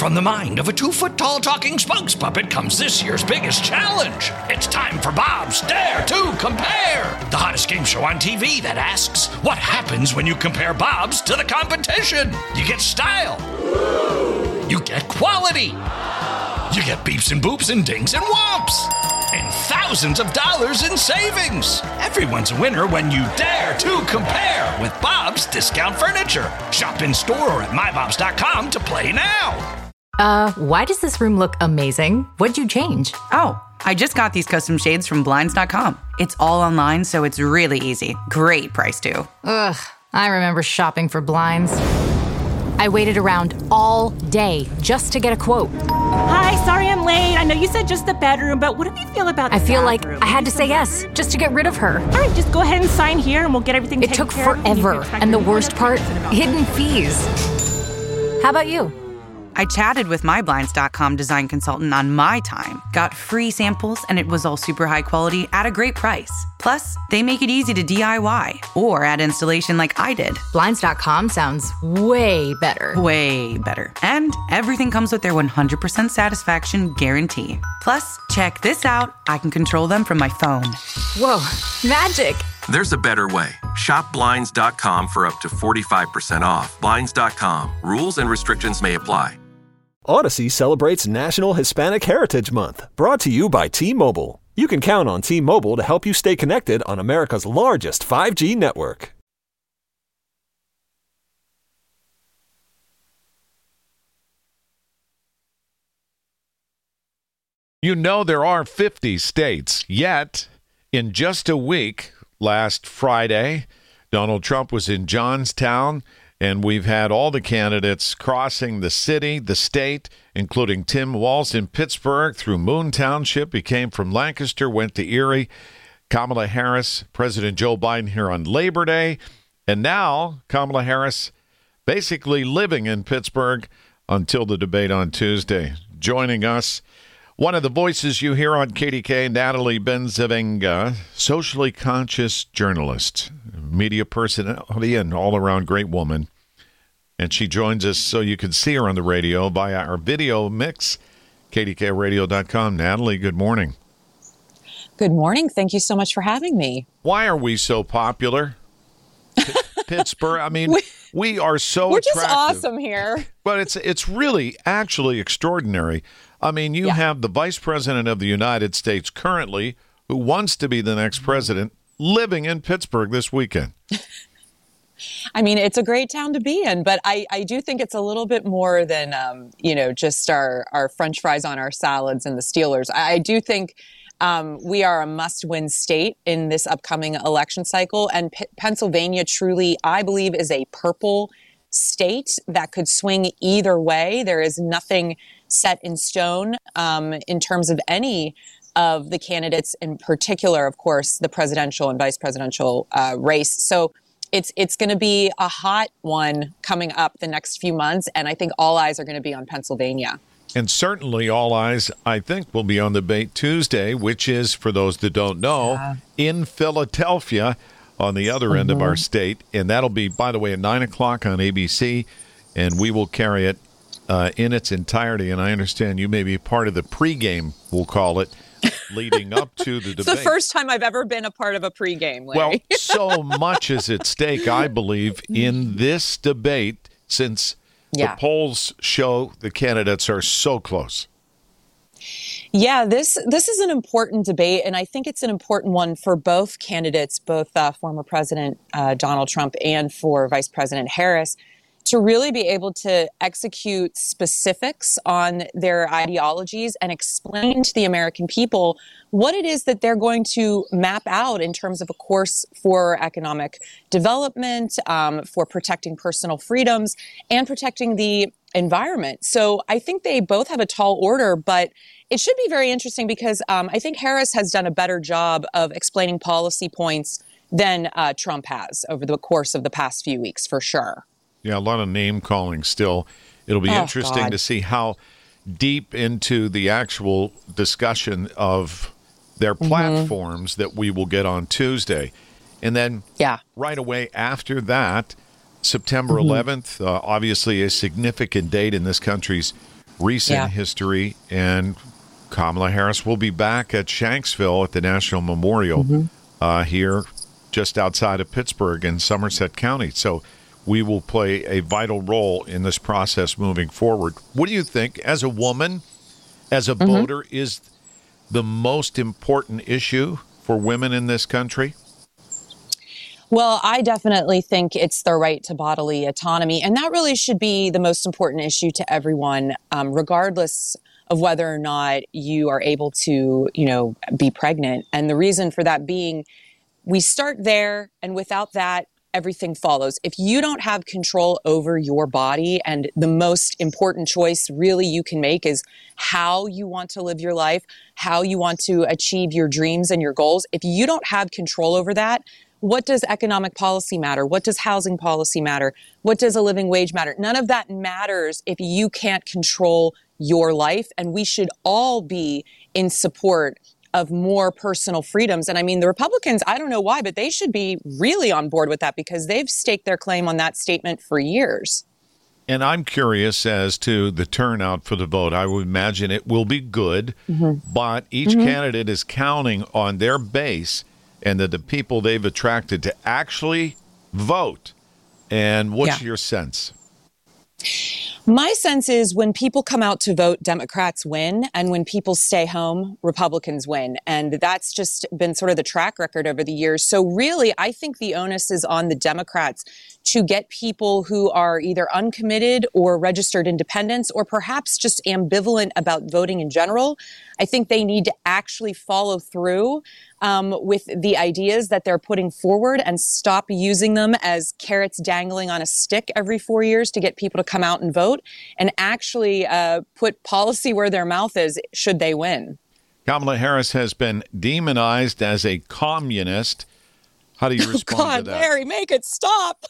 from the mind of a 2-foot-tall talking spokes puppet comes this year's biggest challenge. It's time for Bob's Dare to Compare, the hottest game show on TV that asks, what happens when you compare Bob's to the competition? You get style. You get quality. You get beeps and boops and dings and whomps. And thousands of dollars in savings. Everyone's a winner when you dare to compare with Bob's Discount Furniture. Shop in store or at mybobs.com to play now. Why does this room look amazing? What'd you change? Oh, I just got these custom shades from Blinds.com. It's all online, so it's really easy. Great price, too. Ugh, I remember shopping for blinds. I waited around all day just to get a quote. Hi, sorry I'm late. I know you said just the bedroom, but what do you feel about the I feel bathroom? like I had to say yes just to get rid of her. All right, just go ahead and sign here and we'll get everything It taken took care of. forever, and the worst part, hidden fees. How about you? I chatted with my Blinds.com design consultant on my time, got free samples, and it was all super high quality at a great price. Plus, they make it easy to DIY or add installation like I did. Blinds.com sounds way better. Way better. And everything comes with their 100% satisfaction guarantee. Plus, check this out. I can control them from my phone. Whoa, magic. There's a better way. Shop Blinds.com for up to 45% off. Blinds.com. Rules and restrictions may apply. Odyssey celebrates National Hispanic Heritage Month, brought to you by T-Mobile. You can count on T-Mobile to help you stay connected on America's largest 5G network. You know there are 50 states, yet in just a week, last Friday, Donald Trump was in Johnstown, and we've had all the candidates crossing the city, the state, including Tim Walz in Pittsburgh through Moon Township. He came from Lancaster, went to Erie. Kamala Harris, President Joe Biden here on Labor Day. And now Kamala Harris basically living in Pittsburgh until the debate on Tuesday. Joining us, one of the voices you hear on KDK, Natalie Benzavenga, socially conscious journalist, media personality, and all-around great woman. And she joins us so you can see her on the radio via our video mix, kdkradio.com. Natalie, good morning. Good morning. Thank you so much for having me. Why are we so popular? Pittsburgh, I mean, we are so We're attractive. just awesome here. But it's really actually extraordinary. I mean, you have the Vice President of the United States currently, who wants to be the next president, living in Pittsburgh this weekend. I mean, it's a great town to be in, but I do think it's a little bit more than, just our French fries on our salads and the Steelers. I do think we are a must-win state in this upcoming election cycle, and Pennsylvania truly, I believe, is a purple state that could swing either way. There is nothing set in stone in terms of any of the candidates, in particular, of course, the presidential and vice presidential race. So it's going to be a hot one coming up the next few months, and I think all eyes are going to be on Pennsylvania. And certainly all eyes, I think, will be on debate Tuesday, which is, for those that don't know, in Philadelphia on the other end of our state. And that'll be, by the way, at 9 o'clock on ABC, and we will carry it in its entirety. And I understand you may be part of the pregame, we'll call it, leading up to the debate. It's the first time I've ever been a part of a pregame, Larry. Well, so much is at stake, I believe, in this debate, since the polls show the candidates are so close. Yeah, this is an important debate, and I think it's an important one for both candidates, both former President Donald Trump and for Vice President Harris, to really be able to execute specifics on their ideologies and explain to the American people what it is that they're going to map out in terms of a course for economic development, for protecting personal freedoms, and protecting the environment. So I think they both have a tall order, but it should be very interesting because I think Harris has done a better job of explaining policy points than Trump has over the course of the past few weeks, for sure. Yeah, a lot of name calling still. It'll be interesting to see how deep into the actual discussion of their platforms that we will get on Tuesday. And then right away after that, September 11th, obviously a significant date in this country's recent history. And Kamala Harris will be back at Shanksville at the National Memorial here just outside of Pittsburgh in Somerset County. So we will play a vital role in this process moving forward. What do you think, as a woman, as a voter, is the most important issue for women in this country? Well, I definitely think it's the right to bodily autonomy. And that really should be the most important issue to everyone, regardless of whether or not you are able to, be pregnant. And the reason for that being, we start there, and without that, everything follows. If you don't have control over your body, and the most important choice really you can make is how you want to live your life, how you want to achieve your dreams and your goals. If you don't have control over that, what does economic policy matter? What does housing policy matter? What does a living wage matter? None of that matters if you can't control your life. And we should all be in support of more personal freedoms. And I mean, the Republicans, I don't know why, but they should be really on board with that, because they've staked their claim on that statement for years. And I'm curious as to the turnout for the vote. I would imagine it will be good, but each candidate is counting on their base and the people they've attracted to actually vote. And what's your sense? My sense is when people come out to vote, Democrats win. And when people stay home, Republicans win. And that's just been sort of the track record over the years. So really, I think the onus is on the Democrats to get people who are either uncommitted or registered independents, or perhaps just ambivalent about voting in general. I think they need to actually follow through with the ideas that they're putting forward and stop using them as carrots dangling on a stick every 4 years to get people to come out and vote, and actually put policy where their mouth is should they win. Kamala Harris has been demonized as a communist. How do you respond to that? Larry, make it stop.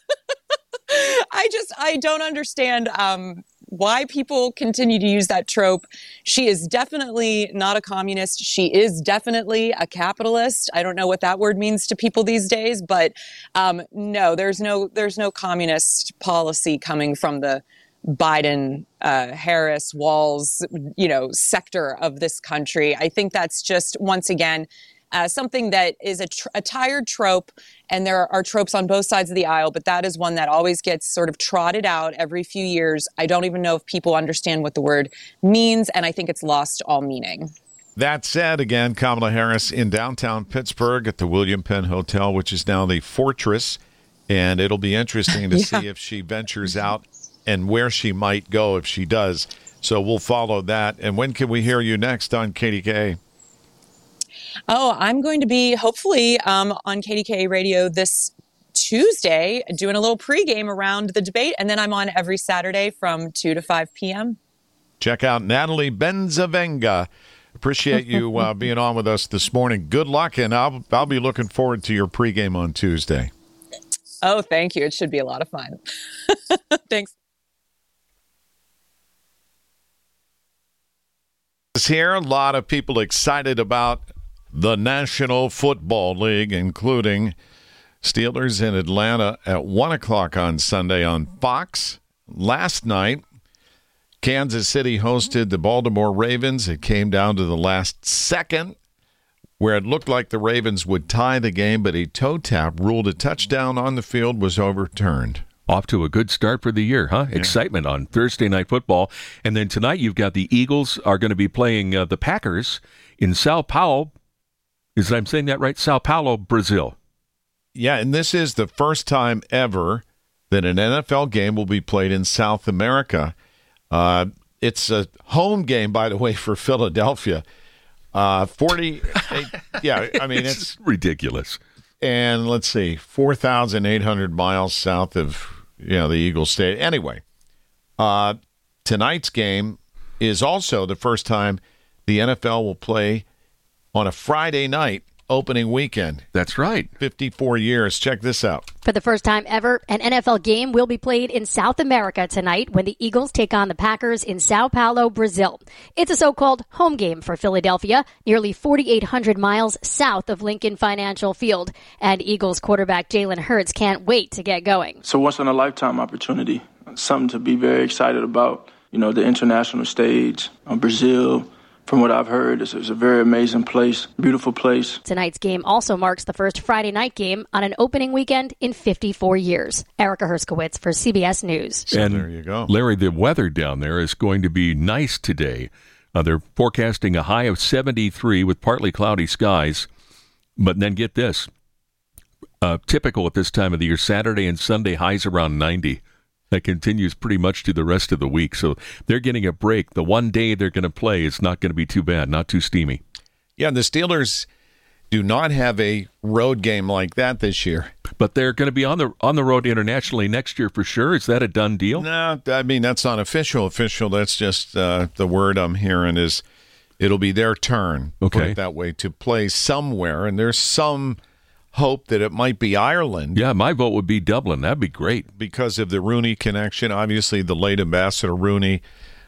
I don't understand why people continue to use that trope. She is definitely not a communist. She is definitely a capitalist. I don't know what that word means to people these days, but no, there's no communist policy coming from the Biden, Harris, Walz, sector of this country. I think that's just, once again, something that is a tired trope, and there are tropes on both sides of the aisle, but that is one that always gets sort of trotted out every few years. I don't even know if people understand what the word means, and I think it's lost all meaning. That said, again, Kamala Harris in downtown Pittsburgh at the William Penn Hotel, which is now the Fortress, and it'll be interesting to see if she ventures out and where she might go if she does. So we'll follow that. And when can we hear you next on KDKA? Oh, I'm going to be hopefully on KDKA radio this Tuesday doing a little pregame around the debate, and then I'm on every Saturday from 2 to 5 p.m. Check out Natalie Benzavenga. Appreciate you being on with us this morning. Good luck, and I'll be looking forward to your pregame on Tuesday. Oh, thank you. It should be a lot of fun. Thanks. Here, a lot of people excited about the National Football League, including Steelers in Atlanta at 1 o'clock on Sunday on Fox. Last night, Kansas City hosted the Baltimore Ravens. It came down to the last second, where it looked like the Ravens would tie the game, but a toe tap ruled a touchdown on the field was overturned. Off to a good start for the year, huh? Yeah. Excitement on Thursday Night Football. And then tonight you've got the Eagles are going to be playing the Packers in Sao Paulo. Is I'm saying that right? Sao Paulo, Brazil. Yeah, and this is the first time ever that an NFL game will be played in South America. It's a home game, by the way, for Philadelphia. 48, yeah, I mean, it's ridiculous. And let's see, 4,800 miles south of the Eagles Stadium. Anyway, tonight's game is also the first time the NFL will play on a Friday night opening weekend. That's right. 54 years. Check this out. For the first time ever, an NFL game will be played in South America tonight when the Eagles take on the Packers in Sao Paulo, Brazil. It's a so-called home game for Philadelphia, nearly 4,800 miles south of Lincoln Financial Field. And Eagles quarterback Jalen Hurts can't wait to get going. It's a once-in-a-lifetime opportunity, something to be very excited about. the international stage. Brazil, from what I've heard, is a very amazing place, beautiful place. Tonight's game also marks the first Friday night game on an opening weekend in 54 years. Erica Herskowitz for CBS News. So and there you go. Larry, the weather down there is going to be nice today. They're forecasting a high of 73 with partly cloudy skies. But then get this. Typical at this time of the year, Saturday and Sunday highs around 90. That continues pretty much to the rest of the week. So they're getting a break. The one day they're going to play is not going to be too bad, not too steamy. Yeah, the Steelers do not have a road game like that this year. But they're going to be on the road internationally next year for sure. Is that a done deal? No, I mean, that's not official. That's just the word I'm hearing is it'll be their turn, put it that way, to play somewhere. And there's some hope that it might be Ireland. Yeah, my vote would be Dublin. That'd be great. Because of the Rooney connection. Obviously, the late Ambassador Rooney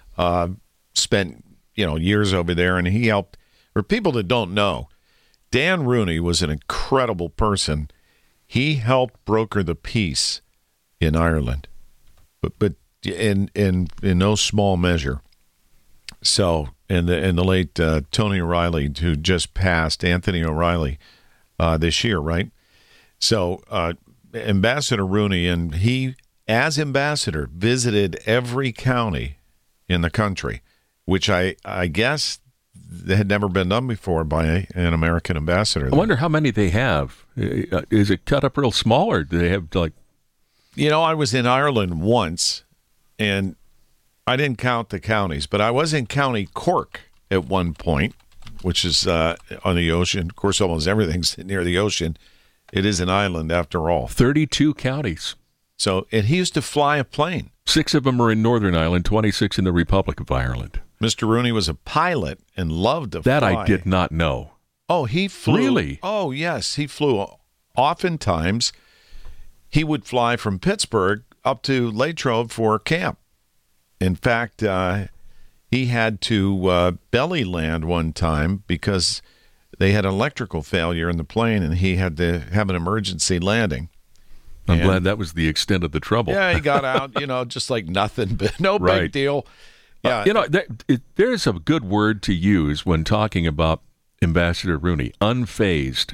spent years over there, and he helped. For people that don't know, Dan Rooney was an incredible person. He helped broker the peace in Ireland, but in no small measure. So, and the late Tony O'Reilly, who just passed, Anthony O'Reilly, this year, right? So Ambassador Rooney, and he, as ambassador, visited every county in the country, which I guess had never been done before by an American ambassador. I wonder how many they have. Is it cut up real small, or do they have like... I was in Ireland once, and I didn't count the counties, but I was in County Cork at one point, which is on the ocean. Of course, almost everything's near the ocean. It is an island, after all. 32 counties. So, and he used to fly a plane. 6 of them are in Northern Ireland, 26 in the Republic of Ireland. Mr. Rooney was a pilot and loved to fly. That I did not know. Oh, he flew. Really? Oh, yes, he flew. Oftentimes, he would fly from Pittsburgh up to Latrobe for camp. In fact, he had to belly land one time because they had electrical failure in the plane, and he had to have an emergency landing. I'm glad that was the extent of the trouble. Yeah, he got out, just like nothing, but no big deal. Yeah, there's a good word to use when talking about Ambassador Rooney: unfazed.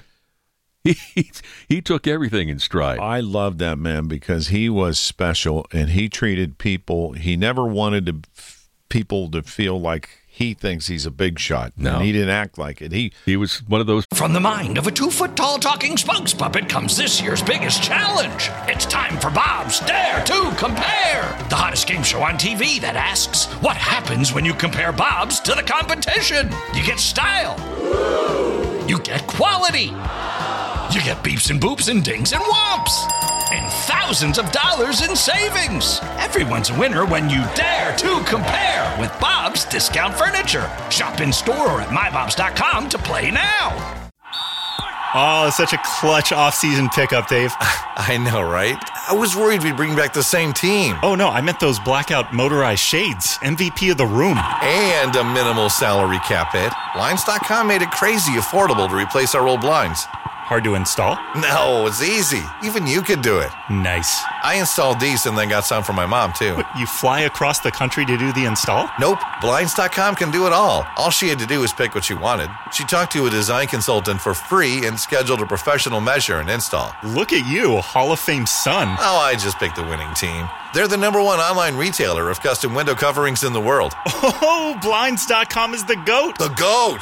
He took everything in stride. I love that man because he was special, and he treated people. He never wanted people to feel like he thinks he's a big shot. No. And he didn't act like it. He was one of those. From the mind of a 2-foot-tall talking spokes puppet comes this year's biggest challenge. It's time for Bob's Dare to Compare, the hottest game show on TV that asks, what happens when you compare Bob's to the competition? You get style. You get quality. You get beeps and boops and dings and whomps. And thousands of dollars in savings. Everyone's a winner when you dare to compare with Bob's Discount Furniture. Shop in store or at mybobs.com to play now. Oh, such a clutch off-season pickup, Dave. I know, right? I was worried we'd bring back the same team. Oh, no, I meant those blackout motorized shades. MVP of the room. And a minimal salary cap hit. Blinds.com made it crazy affordable to replace our old blinds. Hard to install? No, it's easy. Even you could do it. Nice. I installed these and then got some for my mom, too. But you fly across the country to do the install? Nope. Blinds.com can do it all. All she had to do was pick what she wanted. She talked to a design consultant for free and scheduled a professional measure and install. Look at you, Hall of Fame son. Oh, I just picked the winning team. They're the #1 online retailer of custom window coverings in the world. Oh, Blinds.com is the GOAT. The GOAT!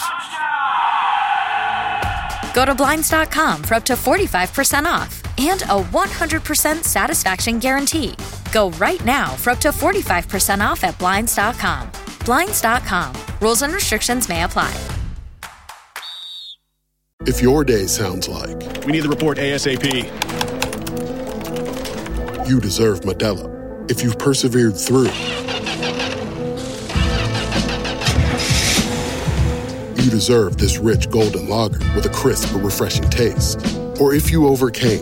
Go to Blinds.com for up to 45% off and a 100% satisfaction guarantee. Go right now for up to 45% off at Blinds.com. Blinds.com. Rules and restrictions may apply. If your day sounds like... We need the report ASAP. You deserve Modelo. If you've persevered through... You deserve this rich golden lager with a crisp but refreshing taste. Or if you overcame.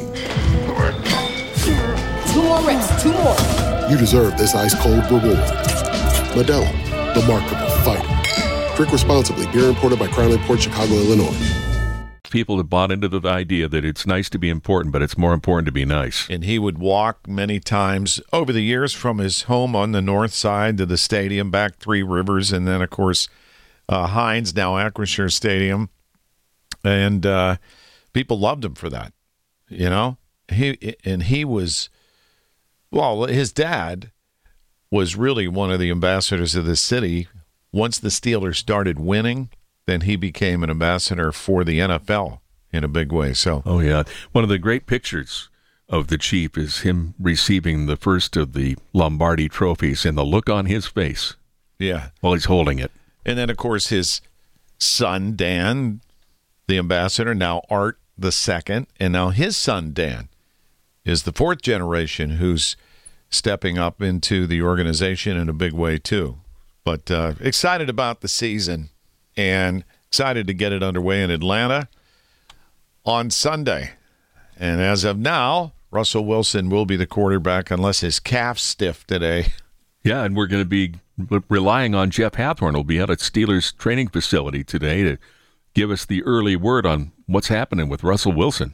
2 more reps, 2 more. You deserve this ice-cold reward. Modelo, the Markable Fighter. Drink responsibly. Beer imported by Crown Imports, Chicago, Illinois. people have bought into the idea that it's nice to be important, but it's more important to be nice. And he would walk many times over the years from his home on the north side to the stadium, back Three Rivers, and then, of course, Heinz, now Acrisure Stadium. And people loved him for that, you know. He was, well, his dad was really one of the ambassadors of the city. Once the Steelers started winning, then he became an ambassador for the NFL in a big way. So, oh yeah, one of the great pictures of the Chief is him receiving the first of the Lombardi trophies and the look on his face. Yeah, while he's holding it. And then, of course, his son Dan, the ambassador, now Art the second, and now his son Dan is the fourth generation who's stepping up into the organization in a big way too. But excited about the season and excited to get it underway in Atlanta on Sunday. And as of now, Russell Wilson will be the quarterback unless his calf's stiff today. Yeah, and we're going to be relying on Jeff Hathorn. He'll be at a Steelers training facility today to give us the early word on what's happening with Russell Wilson.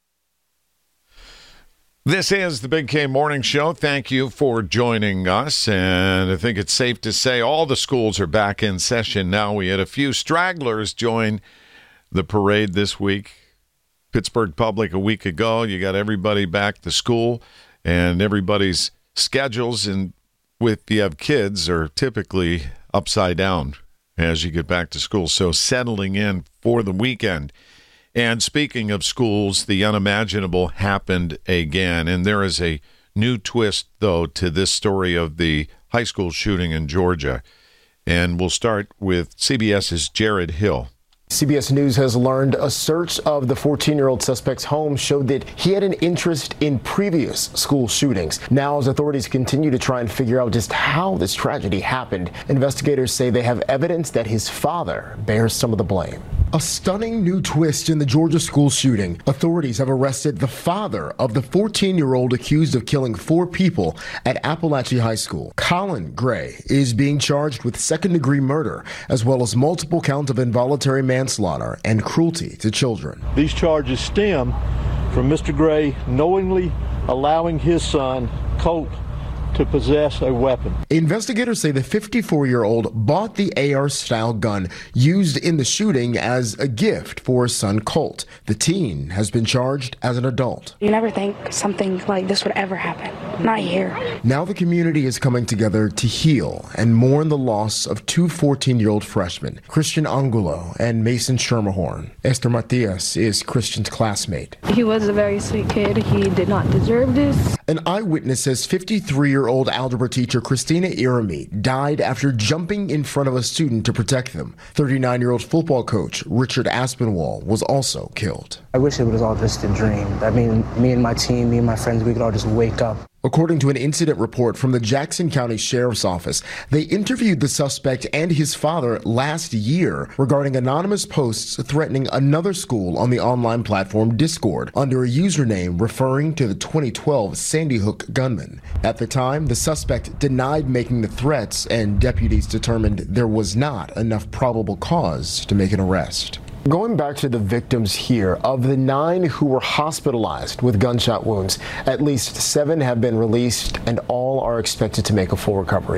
This is the Big K Morning Show. Thank you for joining us. And I think it's safe to say all the schools are back in session now. We had a few stragglers join the parade this week. Pittsburgh Public a week ago. You got everybody back to school, and everybody's schedules, and if you have kids, are typically upside down as you get back to school. So settling in for the weekend. And speaking of schools, the unimaginable happened again. And there is a new twist, though, to this story of the high school shooting in Georgia. And we'll start with CBS's Jared Hill. CBS News has learned a search of the 14-year-old suspect's home showed that he had an interest in previous school shootings. Now, as authorities continue to try and figure out just how this tragedy happened, investigators say they have evidence that his father bears some of the blame. A stunning new twist in the Georgia school shooting. Authorities have arrested the father of the 14-year-old accused of killing 4 people at Appalachia High School. Colin Gray is being charged with second-degree murder, as well as multiple counts of involuntary manslaughter and cruelty to children. These charges stem from Mr. Gray knowingly allowing his son, Colt, to possess a weapon. Investigators say the 54-year-old bought the AR-style gun used in the shooting as a gift for his son, Colt. The teen has been charged as an adult. You never think something like this would ever happen. Not here. Now the community is coming together to heal and mourn the loss of 2 14-year-old freshmen, Christian Angulo and Mason Schermerhorn. Esther Matias is Christian's classmate. He was a very sweet kid. He did not deserve this. An eyewitness says 53-year-old algebra teacher Christina Irami died after jumping in front of a student to protect them. 39-year-old football coach Richard Aspinwall was also killed. I wish it was all just a dream. I mean, me and my team, me and my friends, we could all just wake up. According to an incident report from the Jackson County Sheriff's Office, they interviewed the suspect and his father last year regarding anonymous posts threatening another school on the online platform Discord under a username referring to the 2012 Sandy Hook gunman. At the time, the suspect denied making the threats, and deputies determined there was not enough probable cause to make an arrest. Going back to the victims here, of the 9 who were hospitalized with gunshot wounds, at least 7 have been released, and all are expected to make a full recovery.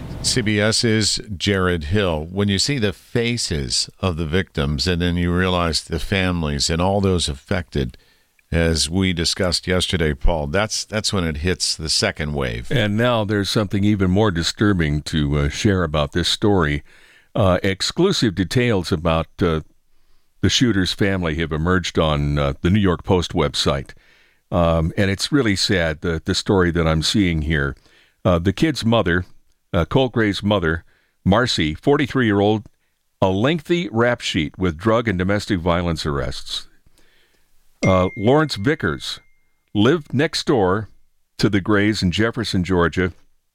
CBS's Jared Hill. When you see the faces of the victims and then you realize the families and all those affected, as we discussed yesterday, Paul, that's when it hits the second wave. And now there's something even more disturbing to share about this story. Exclusive details about the shooter's family have emerged on the New York Post website. And it's really sad, the story that I'm seeing here. The kid's mother, Colt Gray's mother, Marcy, 43-year-old, a lengthy rap sheet with drug and domestic violence arrests. Lawrence Vickers lived next door to the Grays in Jefferson, Georgia,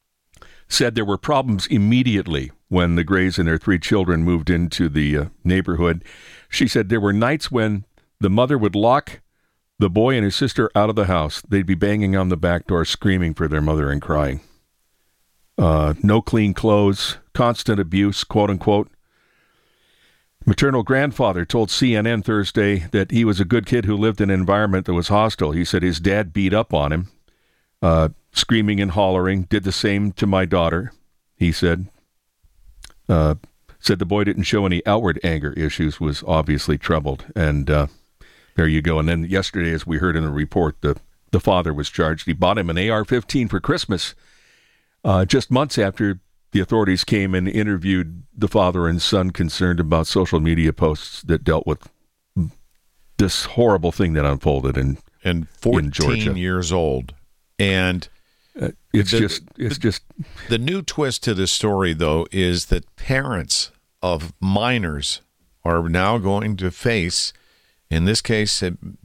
said there were problems immediately when the Grays and their 3 children moved into the neighborhood. She said there were nights when the mother would lock the boy and his sister out of the house. They'd be banging on the back door, screaming for their mother and crying. No clean clothes, constant abuse, quote unquote. Maternal grandfather told CNN Thursday that he was a good kid who lived in an environment that was hostile. He said his dad beat up on him, screaming and hollering, did the same to my daughter, he said. Said the boy didn't show any outward anger issues, was obviously troubled. And there you go. And then yesterday, as we heard in the report, the father was charged. He bought him an AR-15 for Christmas, just months after the authorities came and interviewed the father and son concerned about social media posts that dealt with this horrible thing that unfolded in 14 in Georgia. Years old. And it's just the new twist to this story, though, is that parents of minors are now going to face, in this case,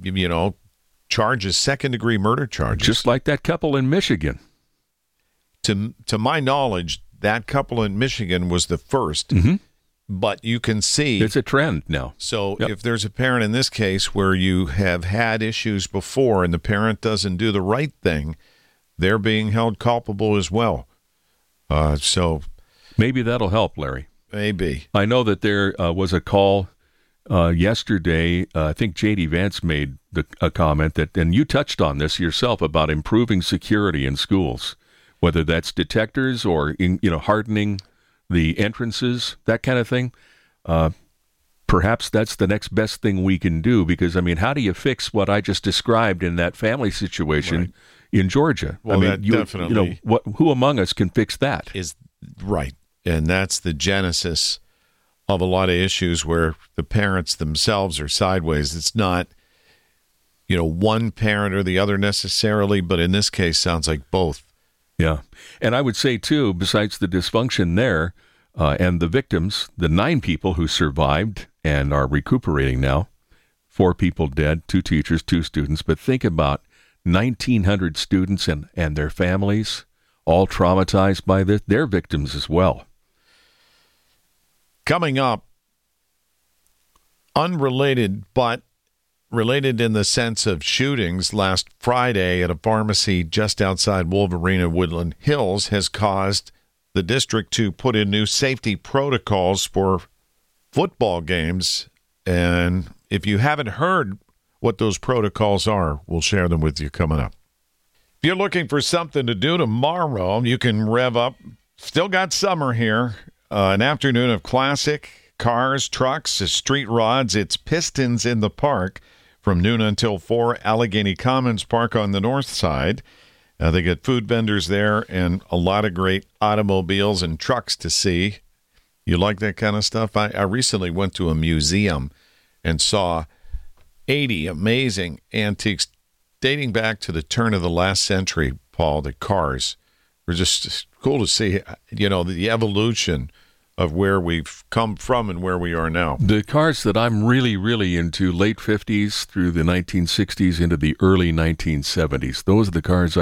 charges, second-degree murder charges. Just like that couple in Michigan. To my knowledge, that couple in Michigan was the first, but you can see it's a trend now. So if there's a parent in this case where you have had issues before and the parent doesn't do the right thing, they're being held culpable as well. So maybe that'll help, Larry. Maybe. I know that there was a call yesterday. I think J.D. Vance made a comment that, and you touched on this yourself, about improving security in schools. Whether that's detectors or hardening the entrances, that kind of thing. Perhaps that's the next best thing we can do, because, I mean, how do you fix what I just described in that family situation in Georgia? Well, I mean, definitely. Who among us can fix that? Is right. And that's the genesis of a lot of issues where the parents themselves are sideways. It's not, one parent or the other necessarily, but in this case, sounds like both. Yeah. And I would say, too, besides the dysfunction there and the victims, the 9 people who survived and are recuperating now, 4 people dead, 2 teachers, 2 students. But think about 1,900 students and their families, all traumatized by this. They're victims as well. Coming up, unrelated, but related in the sense of shootings, last Friday at a pharmacy just outside Wolverine, Woodland Hills, has caused the district to put in new safety protocols for football games. And if you haven't heard what those protocols are, we'll share them with you coming up. If you're looking for something to do tomorrow, you can rev up. Still got summer here. An afternoon of classic cars, trucks, street rods. It's Pistons in the Park. From noon until 4, Allegheny Commons Park on the north side. They get food vendors there and a lot of great automobiles and trucks to see. You like that kind of stuff? I recently went to a museum and saw 80 amazing antiques dating back to the turn of the last century, Paul. The cars were just cool to see, the evolution of where we've come from and where we are now. The cars that I'm really, really into, late 50s through the 1960s into the early 1970s. Those are the cars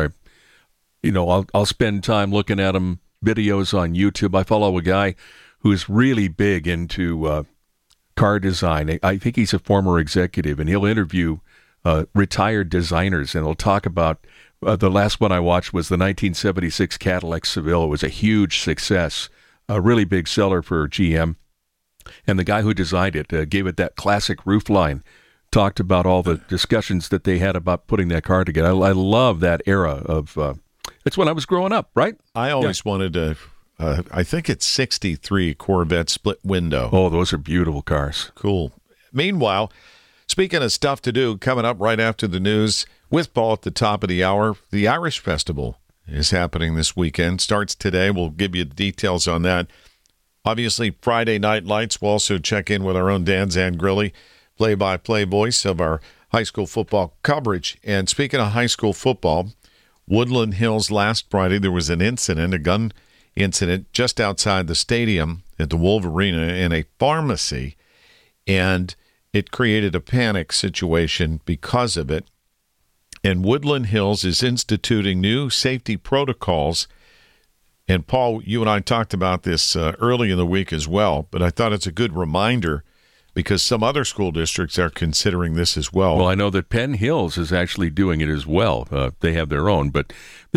I'll spend time looking at them, videos on YouTube. I follow a guy who's really big into car design. I think he's a former executive, and he'll interview retired designers, and he'll talk about the last one I watched was the 1976 Cadillac Seville. It was a huge success. A really big seller for GM. And the guy who designed it gave it that classic roofline, talked about all the discussions that they had about putting that car together. I love that era of, it's when I was growing up, right? I always wanted to, I think it's 63 Corvette split window. Oh, those are beautiful cars. Cool. Meanwhile, speaking of stuff to do, coming up right after the news with Paul at the top of the hour, the Irish Festival is happening this weekend. Starts today. We'll give you the details on that. Obviously, Friday Night Lights. We'll also check in with our own Dan Zangrilli, play-by-play voice of our high school football coverage. And speaking of high school football, Woodland Hills last Friday, there was an incident, a gun incident, just outside the stadium at the Wolverine in a pharmacy. And it created a panic situation because of it. And Woodland Hills is instituting new safety protocols. And, Paul, you and I talked about this early in the week as well, but I thought it's a good reminder because some other school districts are considering this as well. Well, I know that Penn Hills is actually doing it as well. They have their own. But this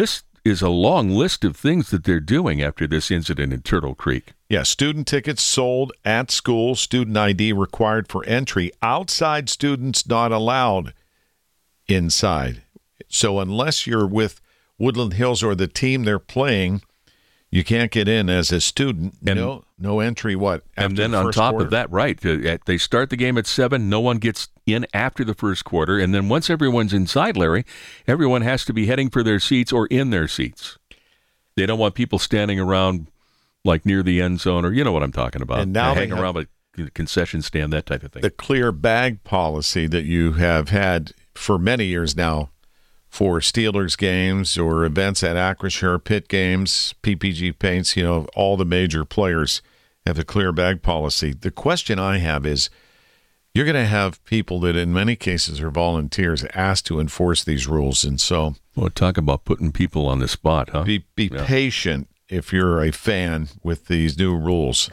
is a long list of things that they're doing after this incident in Turtle Creek. Yeah, student tickets sold at school, student ID required for entry, outside students not allowed inside. So unless you're with Woodland Hills or the team they're playing, you can't get in as a student. And no entry, And then on top of that, right, they start the game at 7. No one gets in after the first quarter. And then once everyone's inside, Larry, everyone has to be heading for their seats or in their seats. They don't want people standing around like near the end zone, or you know what I'm talking about. And now hang around a concession stand, that type of thing. The clear bag policy that you have had for many years now for Steelers games or events at Acrisure, Pitt games, PPG Paints, all the major players have a clear bag policy. The question I have is, you're going to have people that in many cases are volunteers asked to enforce these rules. And so, well, talk about putting people on the spot, huh? Be patient if you're a fan with these new rules.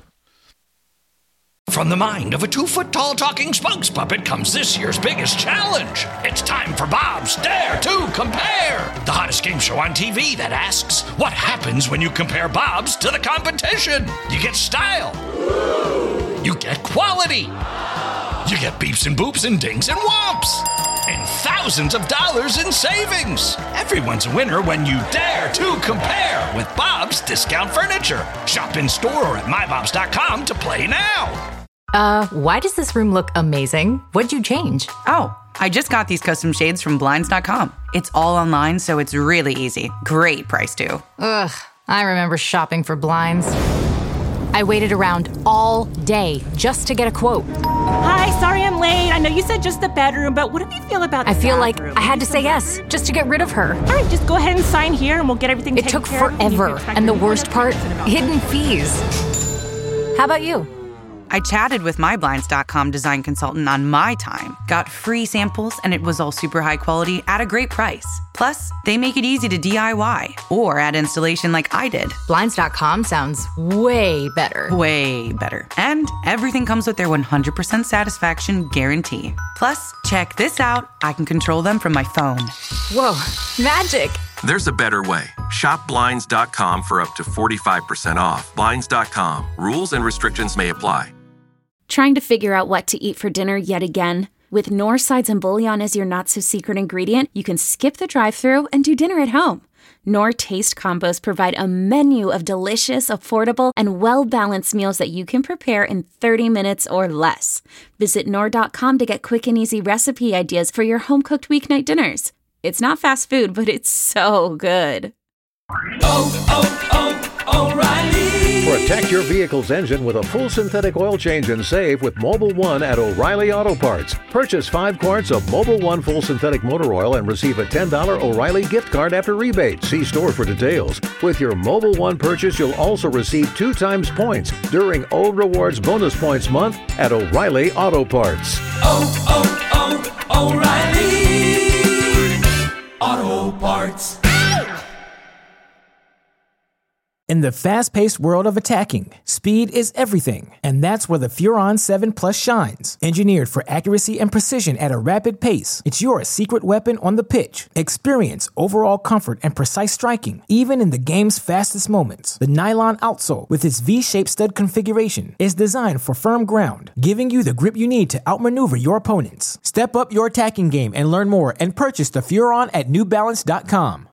From the mind of a 2-foot-tall talking spokes puppet comes this year's biggest challenge. It's time for Bob's Dare to Compare, the hottest game show on TV that asks, what happens when you compare Bobs to the competition? You get style. You get quality. You get beeps and boops and dings and whomps. And thousands of dollars in savings. Everyone's a winner when you dare to compare with Bob's Discount Furniture. Shop in store or at mybobs.com to play now. Why does this room look amazing? What'd you change? Oh, I just got these custom shades from Blinds.com. It's all online, so it's really easy. Great price, too. Ugh, I remember shopping for blinds. I waited around all day just to get a quote. Hi, sorry I'm late. I know you said just the bedroom, but what do you feel about the I feel bathroom? like I had to say yes, just to get rid of her. All right, just go ahead and sign here and we'll get everything taken care of. It took forever, and the worst part, hidden fees. How about you? I chatted with my Blinds.com design consultant on my time, got free samples, and it was all super high quality at a great price. Plus, they make it easy to DIY or add installation like I did. Blinds.com sounds way better. Way better. And everything comes with their 100% satisfaction guarantee. Plus, check this out. I can control them from my phone. Whoa, magic. There's a better way. Shop Blinds.com for up to 45% off. Blinds.com. Rules and restrictions may apply. Trying to figure out what to eat for dinner yet again? With Knorr sides and bouillon as your not-so-secret ingredient, you can skip the drive-thru and do dinner at home. Knorr Taste Combos provide a menu of delicious, affordable, and well-balanced meals that you can prepare in 30 minutes or less. Visit Knorr.com to get quick and easy recipe ideas for your home-cooked weeknight dinners. It's not fast food, but it's so good. O'Reilly. Protect your vehicle's engine with a full synthetic oil change and save with Mobil 1 at O'Reilly Auto Parts. Purchase 5 quarts of Mobil 1 full synthetic motor oil and receive a $10 O'Reilly gift card after rebate. See store for details. With your Mobil 1 purchase, you'll also receive 2 times points during O Rewards Bonus Points Month at O'Reilly Auto Parts. O'Reilly Auto Parts. In the fast-paced world of attacking, speed is everything, and that's where the Furon 7 Plus shines. Engineered for accuracy and precision at a rapid pace, it's your secret weapon on the pitch. Experience overall comfort and precise striking, even in the game's fastest moments. The nylon outsole, with its V-shaped stud configuration, is designed for firm ground, giving you the grip you need to outmaneuver your opponents. Step up your attacking game and learn more and purchase the Furon at NewBalance.com.